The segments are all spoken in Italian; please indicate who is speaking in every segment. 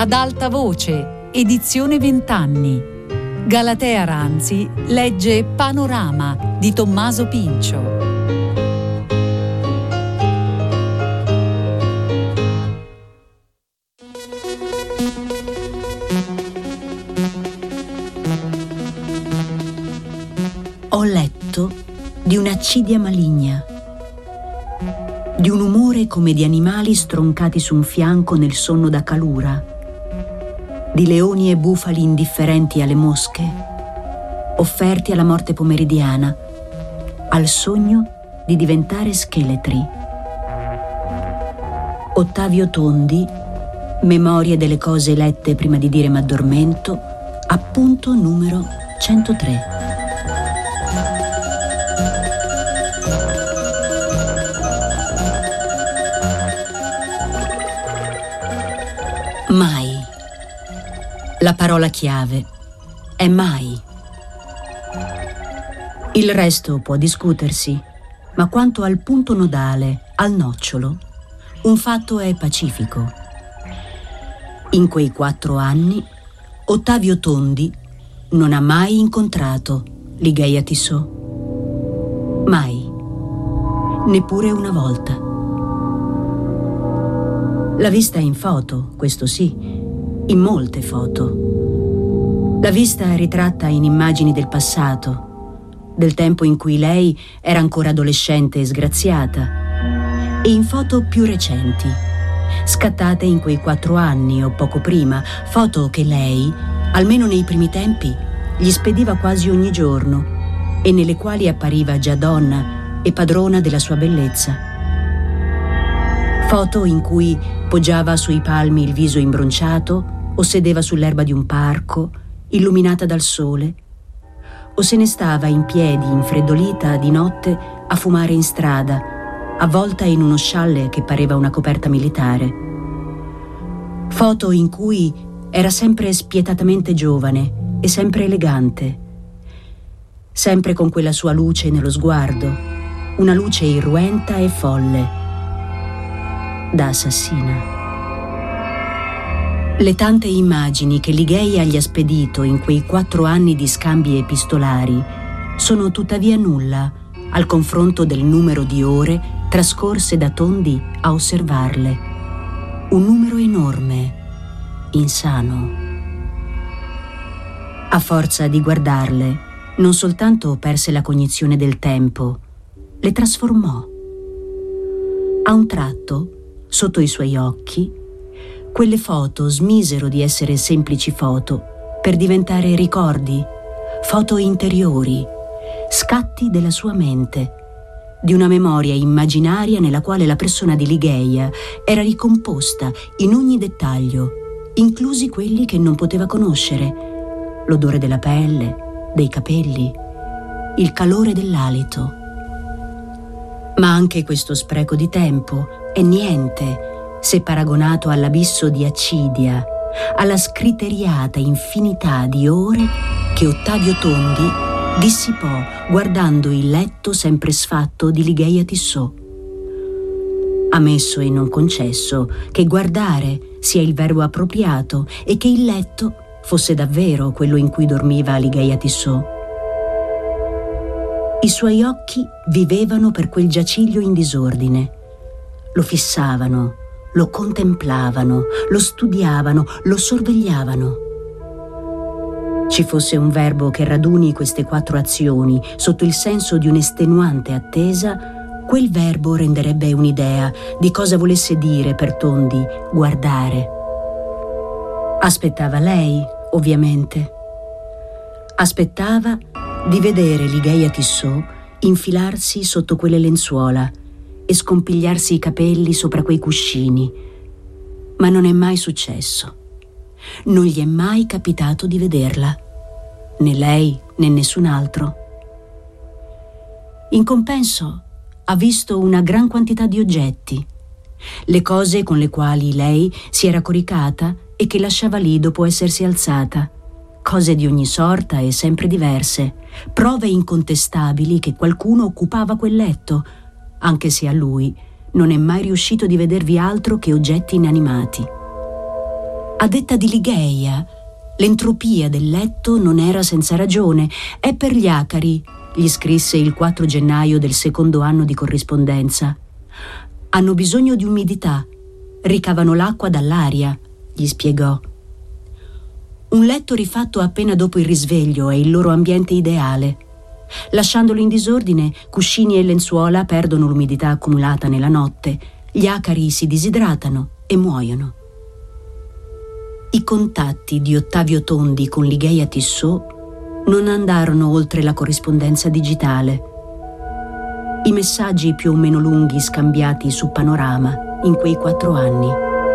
Speaker 1: Ad alta voce, edizione 20 anni. Galatea Ranzi legge Panorama di Tommaso Pincio.
Speaker 2: Ho letto di un'accidia maligna, di un umore come di animali stroncati su un fianco nel sonno da calura, di leoni e bufali indifferenti alle mosche, offerti alla morte pomeridiana, al sogno di diventare scheletri. Ottavio Tondi, Memorie delle cose lette prima di dire m'addormento, appunto numero 103. Mai. La parola chiave è mai. Il resto può discutersi, ma quanto al punto nodale, al nocciolo, un fatto è pacifico. In quei 4 anni, Ottavio Tondi non ha mai incontrato Ligeia Tissot. Mai. Neppure una volta. L'ha vista in foto, questo sì, in molte foto. L'ha vista ritratta in immagini del passato, del tempo in cui lei era ancora adolescente e sgraziata, e in foto più recenti, scattate in quei 4 anni o poco prima, foto che lei, almeno nei primi tempi, gli spediva quasi ogni giorno e nelle quali appariva già donna e padrona della sua bellezza. Foto in cui poggiava sui palmi il viso imbronciato o sedeva sull'erba di un parco, illuminata dal sole, o se ne stava in piedi, infreddolita di notte, a fumare in strada, avvolta in uno scialle che pareva una coperta militare. Foto in cui era sempre spietatamente giovane e sempre elegante, sempre con quella sua luce nello sguardo, una luce irruenta e folle, da assassina. Le tante immagini che Ligeia gli ha spedito in quei 4 anni di scambi epistolari sono tuttavia nulla al confronto del numero di ore trascorse da Tondi a osservarle. Un numero enorme, insano. A forza di guardarle, non soltanto perse la cognizione del tempo, le trasformò. A un tratto, sotto i suoi occhi, quelle foto smisero di essere semplici foto per diventare ricordi, foto interiori, scatti della sua mente, di una memoria immaginaria nella quale la persona di Ligeia era ricomposta in ogni dettaglio, inclusi quelli che non poteva conoscere, l'odore della pelle, dei capelli, il calore dell'alito. Ma anche questo spreco di tempo è niente se paragonato all'abisso di accidia, alla scriteriata infinità di ore che Ottavio Tondi dissipò guardando il letto sempre sfatto di Ligeia Tissot. Ammesso e non concesso che guardare sia il verbo appropriato e che il letto fosse davvero quello in cui dormiva Ligeia Tissot. I suoi occhi vivevano per quel giaciglio in disordine, lo fissavano, lo contemplavano, lo studiavano, lo sorvegliavano. Ci fosse un verbo che raduni queste 4 azioni sotto il senso di un'estenuante attesa, quel verbo renderebbe un'idea di cosa volesse dire per Tondi guardare. Aspettava lei, ovviamente. Aspettava di vedere Ligeia Tissot infilarsi sotto quelle lenzuola e scompigliarsi i capelli sopra quei cuscini, ma non è mai successo. Non gli è mai capitato di vederla, né lei né nessun altro. In compenso ha visto una gran quantità di oggetti, le cose con le quali lei si era coricata e che lasciava lì dopo essersi alzata, cose di ogni sorta e sempre diverse, prove incontestabili che qualcuno occupava quel letto, anche se a lui non è mai riuscito di vedervi altro che oggetti inanimati. A detta di Ligeia, l'entropia del letto non era senza ragione. È per gli acari, gli scrisse il 4 gennaio del secondo anno di corrispondenza. Hanno bisogno di umidità, ricavano l'acqua dall'aria, gli spiegò. Un letto rifatto appena dopo il risveglio è il loro ambiente ideale. Lasciandolo in disordine, cuscini e lenzuola perdono l'umidità accumulata nella notte, gli acari si disidratano e muoiono. I contatti di Ottavio Tondi con Ligeia Tissot non andarono oltre la corrispondenza digitale. I messaggi più o meno lunghi scambiati su Panorama in quei 4 anni.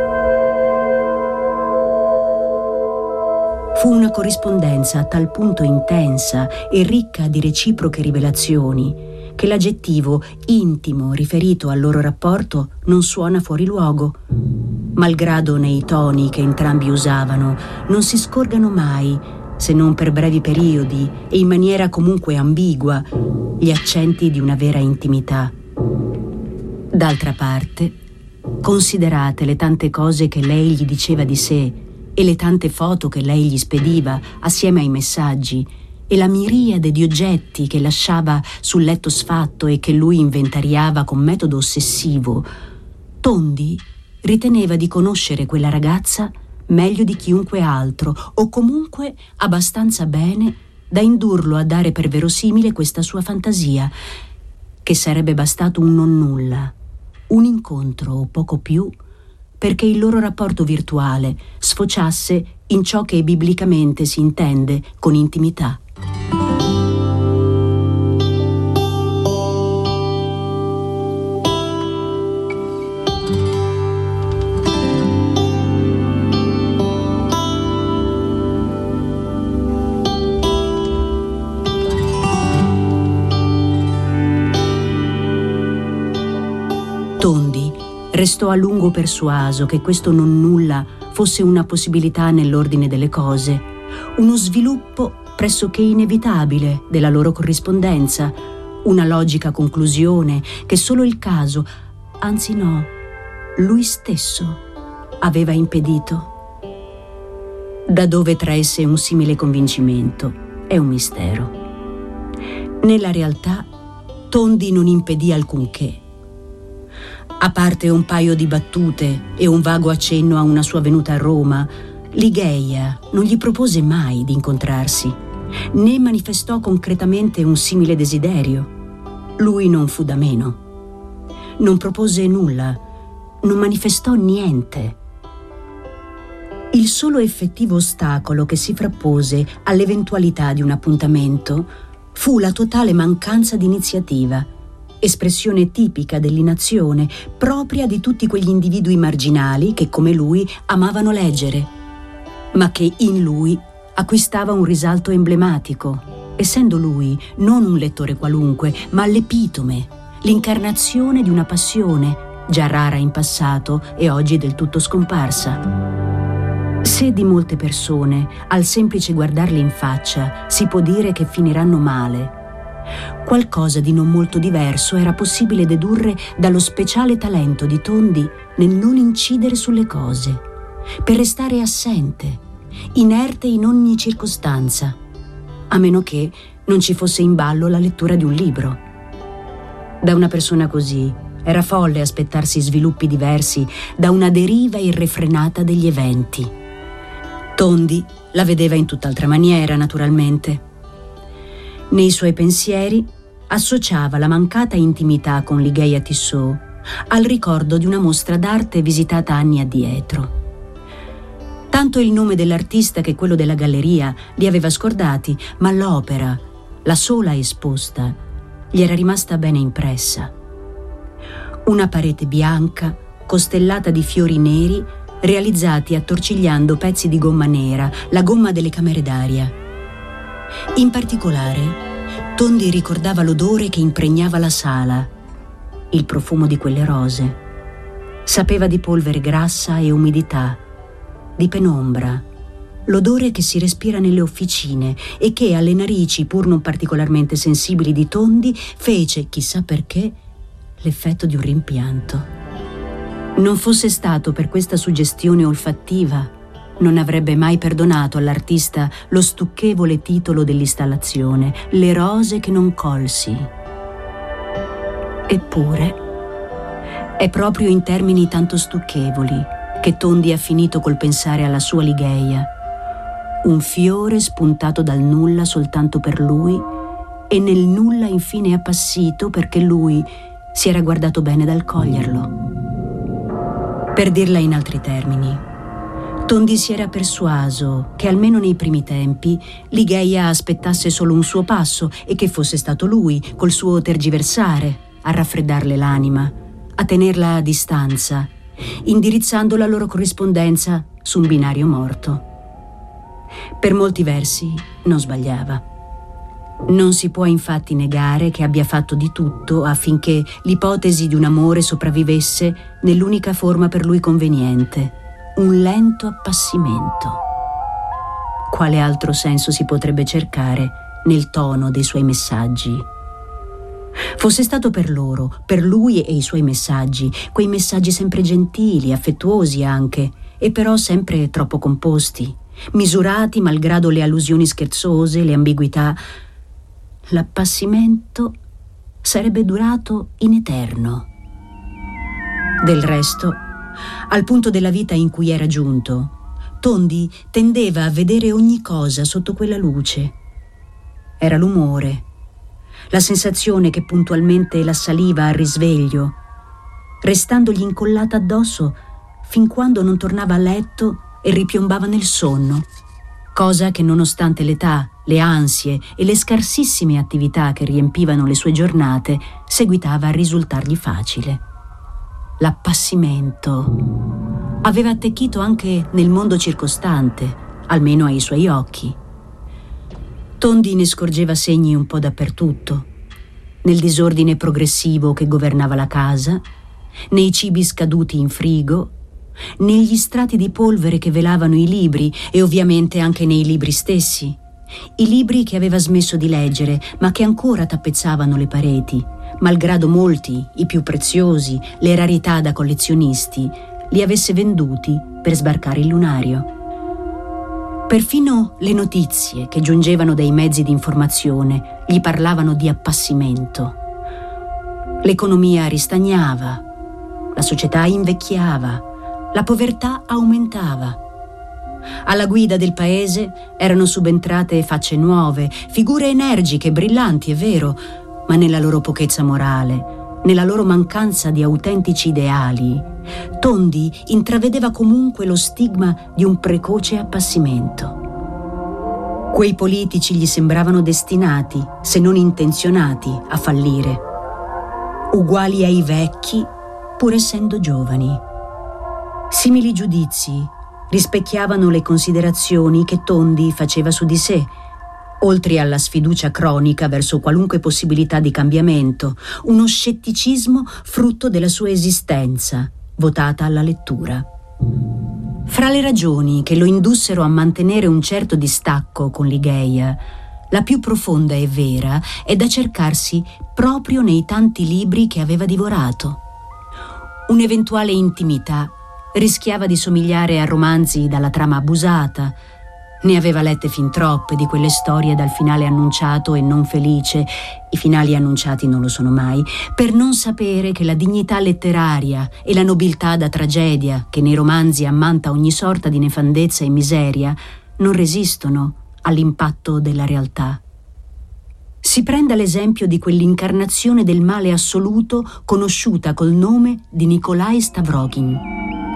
Speaker 2: Fu una corrispondenza a tal punto intensa e ricca di reciproche rivelazioni che l'aggettivo intimo riferito al loro rapporto non suona fuori luogo, malgrado nei toni che entrambi usavano non si scorgano mai, se non per brevi periodi e in maniera comunque ambigua, gli accenti di una vera intimità. D'altra parte, considerate le tante cose che lei gli diceva di sé e le tante foto che lei gli spediva assieme ai messaggi e la miriade di oggetti che lasciava sul letto sfatto e che lui inventariava con metodo ossessivo, Tondi riteneva di conoscere quella ragazza meglio di chiunque altro, o comunque abbastanza bene da indurlo a dare per verosimile questa sua fantasia, che sarebbe bastato un nonnulla, un incontro o poco più, perché il loro rapporto virtuale sfociasse in ciò che biblicamente si intende con intimità. Tondi restò a lungo persuaso che questo nonnulla fosse una possibilità nell'ordine delle cose, uno sviluppo pressoché inevitabile della loro corrispondenza, una logica conclusione che solo il caso, anzi no, lui stesso aveva impedito. Da dove traesse un simile convincimento è un mistero. Nella realtà Tondi non impedì alcunché. A parte un paio di battute e un vago accenno a una sua venuta a Roma, Ligeia non gli propose mai di incontrarsi, né manifestò concretamente un simile desiderio. Lui non fu da meno. Non propose nulla, non manifestò niente. Il solo effettivo ostacolo che si frappose all'eventualità di un appuntamento fu la totale mancanza di iniziativa, espressione tipica dell'inazione, propria di tutti quegli individui marginali che, come lui, amavano leggere, ma che in lui acquistava un risalto emblematico, essendo lui non un lettore qualunque, ma l'epitome, l'incarnazione di una passione, già rara in passato e oggi del tutto scomparsa. Se di molte persone, al semplice guardarle in faccia, si può dire che finiranno male, qualcosa di non molto diverso era possibile dedurre dallo speciale talento di Tondi nel non incidere sulle cose, per restare assente, inerte in ogni circostanza, a meno che non ci fosse in ballo la lettura di un libro. Da una persona così era folle aspettarsi sviluppi diversi da una deriva irrefrenata degli eventi. Tondi la vedeva in tutt'altra maniera, naturalmente. Nei suoi pensieri associava la mancata intimità con Ligeia Tissot al ricordo di una mostra d'arte visitata anni addietro. Tanto il nome dell'artista che quello della galleria li aveva scordati, ma l'opera, la sola esposta, gli era rimasta bene impressa. Una parete bianca, costellata di fiori neri, realizzati attorcigliando pezzi di gomma nera, la gomma delle camere d'aria. In particolare, Tondi ricordava l'odore che impregnava la sala, il profumo di quelle rose. Sapeva di polvere grassa e umidità, di penombra, l'odore che si respira nelle officine e che alle narici, pur non particolarmente sensibili di Tondi, fece, chissà perché, l'effetto di un rimpianto. Non fosse stato per questa suggestione olfattiva, non avrebbe mai perdonato all'artista lo stucchevole titolo dell'installazione, Le rose che non colsi. Eppure, è proprio in termini tanto stucchevoli che Tondi ha finito col pensare alla sua Ligeia, un fiore spuntato dal nulla soltanto per lui e nel nulla infine appassito perché lui si era guardato bene dal coglierlo. Per dirla in altri termini, Tondi si era persuaso che almeno nei primi tempi Ligeia aspettasse solo un suo passo e che fosse stato lui, col suo tergiversare, a raffreddarle l'anima, a tenerla a distanza, indirizzando la loro corrispondenza su un binario morto. Per molti versi non sbagliava. Non si può infatti negare che abbia fatto di tutto affinché l'ipotesi di un amore sopravvivesse nell'unica forma per lui conveniente, un lento appassimento. Quale altro senso si potrebbe cercare nel tono dei suoi messaggi? Fosse stato per loro, per lui e i suoi messaggi, quei messaggi sempre gentili, affettuosi anche, e però sempre troppo composti, misurati malgrado le allusioni scherzose, le ambiguità, l'appassimento sarebbe durato in eterno. Del resto, al punto della vita in cui era giunto, Tondi tendeva a vedere ogni cosa sotto quella luce. Era l'umore, la sensazione che puntualmente l'assaliva al risveglio, restandogli incollata addosso fin quando non tornava a letto e ripiombava nel sonno, cosa che nonostante l'età, le ansie e le scarsissime attività che riempivano le sue giornate, seguitava a risultargli facile. L'appassimento aveva attecchito anche nel mondo circostante, almeno ai suoi occhi. Tondi ne scorgeva segni un po' dappertutto, nel disordine progressivo che governava la casa, nei cibi scaduti in frigo, negli strati di polvere che velavano i libri e ovviamente anche nei libri stessi, i libri che aveva smesso di leggere ma che ancora tappezzavano le pareti, malgrado molti, i più preziosi, le rarità da collezionisti, li avesse venduti per sbarcare il lunario. Perfino le notizie che giungevano dai mezzi di informazione gli parlavano di appassimento. L'economia ristagnava, la società invecchiava, la povertà aumentava. Alla guida del paese erano subentrate facce nuove, figure energiche, brillanti, è vero, ma nella loro pochezza morale, nella loro mancanza di autentici ideali, Tondi intravedeva comunque lo stigma di un precoce appassimento. Quei politici gli sembravano destinati, se non intenzionati, a fallire, uguali ai vecchi, pur essendo giovani. Simili giudizi rispecchiavano le considerazioni che Tondi faceva su di sé, oltre alla sfiducia cronica verso qualunque possibilità di cambiamento, uno scetticismo frutto della sua esistenza, votata alla lettura. Fra le ragioni che lo indussero a mantenere un certo distacco con Ligeia, la più profonda e vera è da cercarsi proprio nei tanti libri che aveva divorato. Un'eventuale intimità rischiava di somigliare a romanzi dalla trama abusata. Ne aveva lette fin troppe di quelle storie dal finale annunciato e non felice, i finali annunciati non lo sono mai, per non sapere che la dignità letteraria e la nobiltà da tragedia che nei romanzi ammanta ogni sorta di nefandezza e miseria non resistono all'impatto della realtà. Si prenda l'esempio di quell'incarnazione del male assoluto conosciuta col nome di Nikolaj Stavrogin.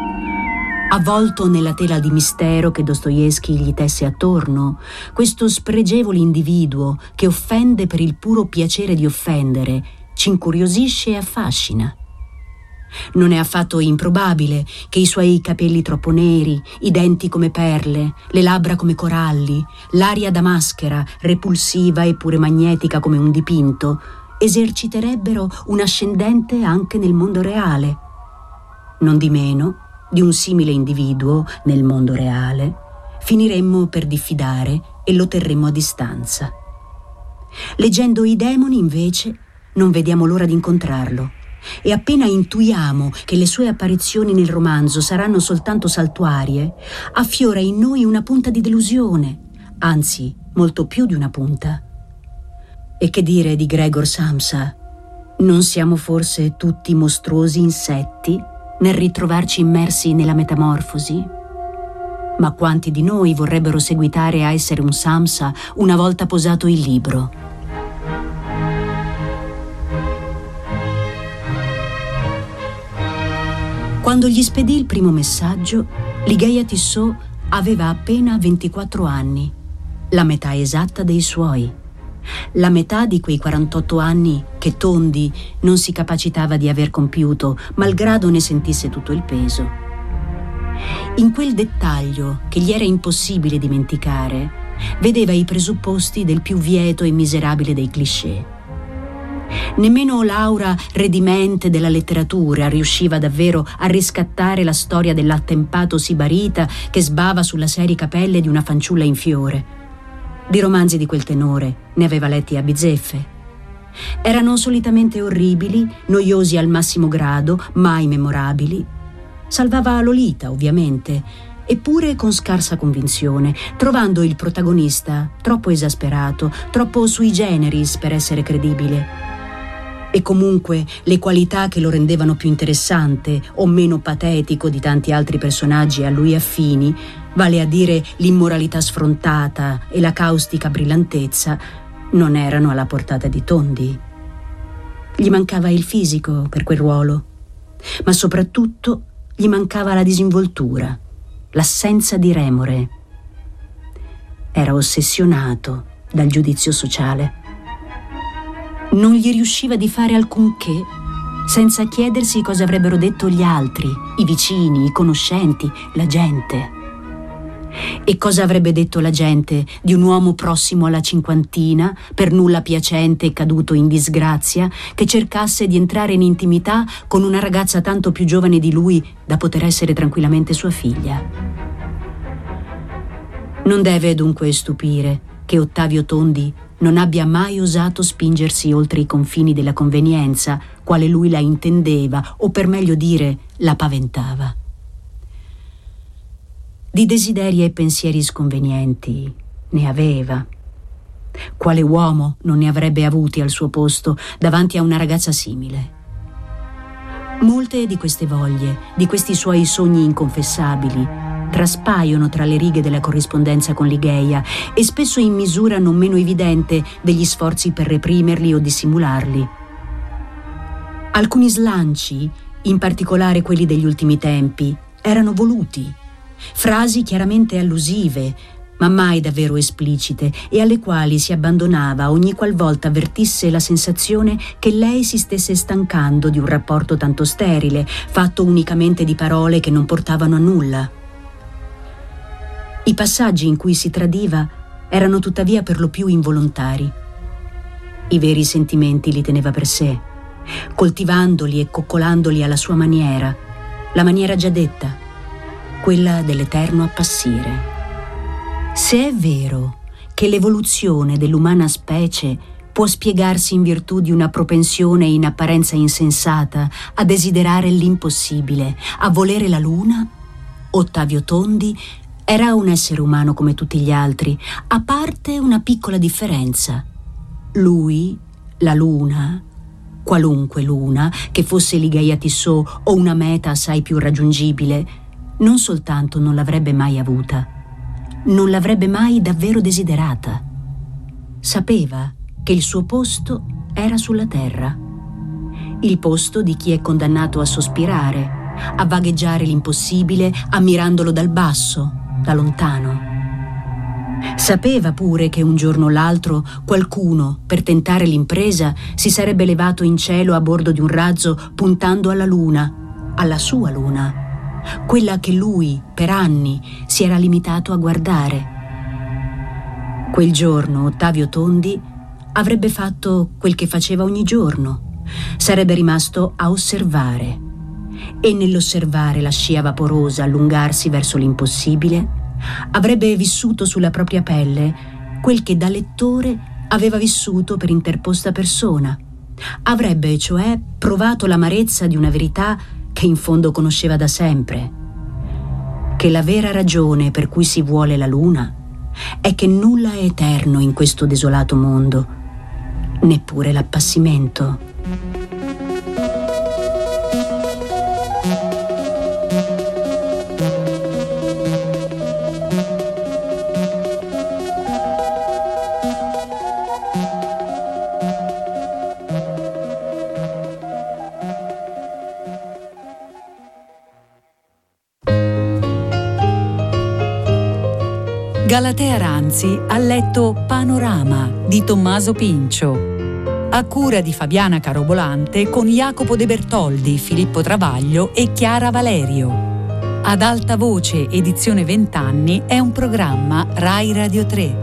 Speaker 2: Avvolto nella tela di mistero che Dostoevskij gli tesse attorno, questo spregevole individuo che offende per il puro piacere di offendere ci incuriosisce e affascina. Non è affatto improbabile che i suoi capelli troppo neri, i denti come perle, le labbra come coralli, l'aria da maschera, repulsiva e pure magnetica come un dipinto, eserciterebbero un ascendente anche nel mondo reale. Non di meno, di un simile individuo nel mondo reale, finiremmo per diffidare e lo terremmo a distanza. Leggendo i demoni, invece, non vediamo l'ora di incontrarlo, e appena intuiamo che le sue apparizioni nel romanzo saranno soltanto saltuarie, affiora in noi una punta di delusione, anzi, molto più di una punta. E che dire di Gregor Samsa? Non siamo forse tutti mostruosi insetti nel ritrovarci immersi nella metamorfosi? Ma quanti di noi vorrebbero seguitare a essere un Samsa una volta posato il libro? Quando gli spedì il primo messaggio, Ligeia Tissot aveva appena 24 anni, la metà esatta dei suoi, la metà di quei 48 anni che Tondi non si capacitava di aver compiuto, malgrado ne sentisse tutto il peso. In quel dettaglio che gli era impossibile dimenticare, vedeva i presupposti del più vieto e miserabile dei cliché. Nemmeno l'aura redimente della letteratura riusciva davvero a riscattare la storia dell'attempato sibarita che sbava sulla serie capelle di una fanciulla in fiore. Di romanzi di quel tenore ne aveva letti a bizzeffe. Erano solitamente orribili, noiosi al massimo grado, mai memorabili. Salvava Lolita, ovviamente, eppure con scarsa convinzione, trovando il protagonista troppo esasperato, troppo sui generis per essere credibile. E comunque le qualità che lo rendevano più interessante o meno patetico di tanti altri personaggi a lui affini, vale a dire l'immoralità sfrontata e la caustica brillantezza, non erano alla portata di Tondi. Gli mancava il fisico per quel ruolo, ma soprattutto gli mancava la disinvoltura, l'assenza di remore. Era ossessionato dal giudizio sociale. Non gli riusciva di fare alcunché senza chiedersi cosa avrebbero detto gli altri, i vicini, i conoscenti, la gente. E cosa avrebbe detto la gente di un uomo prossimo alla cinquantina, per nulla piacente e caduto in disgrazia, che cercasse di entrare in intimità con una ragazza tanto più giovane di lui da poter essere tranquillamente sua figlia? Non deve dunque stupire che Ottavio Tondi non abbia mai osato spingersi oltre i confini della convenienza, quale lui la intendeva, o per meglio dire, la paventava. Di desideri e pensieri sconvenienti ne aveva. Quale uomo non ne avrebbe avuti al suo posto davanti a una ragazza simile? Molte di queste voglie, di questi suoi sogni inconfessabili, traspaiono tra le righe della corrispondenza con Ligeia e spesso in misura non meno evidente degli sforzi per reprimerli o dissimularli. Alcuni slanci, in particolare quelli degli ultimi tempi, erano voluti, frasi chiaramente allusive, ma mai davvero esplicite, e alle quali si abbandonava ogni qualvolta avvertisse la sensazione che lei si stesse stancando di un rapporto tanto sterile, fatto unicamente di parole che non portavano a nulla. I passaggi in cui si tradiva erano tuttavia per lo più involontari. I veri sentimenti li teneva per sé, coltivandoli e coccolandoli alla sua maniera, la maniera già detta, quella dell'eterno appassire. Se è vero che l'evoluzione dell'umana specie può spiegarsi in virtù di una propensione in apparenza insensata a desiderare l'impossibile, a volere la luna, Ottavio Tondi era un essere umano come tutti gli altri, a parte una piccola differenza. Lui, la luna, qualunque luna, che fosse Ligeia Tissot o una meta assai più raggiungibile, non soltanto non l'avrebbe mai avuta, non l'avrebbe mai davvero desiderata. Sapeva che il suo posto era sulla terra, il posto di chi è condannato a sospirare, a vagheggiare l'impossibile ammirandolo dal basso, da lontano. Sapeva pure che un giorno o l'altro qualcuno, per tentare l'impresa, si sarebbe levato in cielo a bordo di un razzo puntando alla luna, alla sua luna, quella che lui, per anni, si era limitato a guardare. Quel giorno Ottavio Tondi avrebbe fatto quel che faceva ogni giorno, sarebbe rimasto a osservare, e nell'osservare la scia vaporosa allungarsi verso l'impossibile, avrebbe vissuto sulla propria pelle quel che da lettore aveva vissuto per interposta persona, Avrebbe, cioè, provato l'amarezza di una verità che in fondo conosceva da sempre, che la vera ragione per cui si vuole la luna è che nulla è eterno in questo desolato mondo, neppure l'appassimento.
Speaker 1: Galatea Ranzi ha letto Panorama di Tommaso Pincio, a cura di Fabiana Carobolante con Jacopo De Bertoldi, Filippo Travaglio e Chiara Valerio. Ad alta voce edizione 20 anni è un programma Rai Radio 3.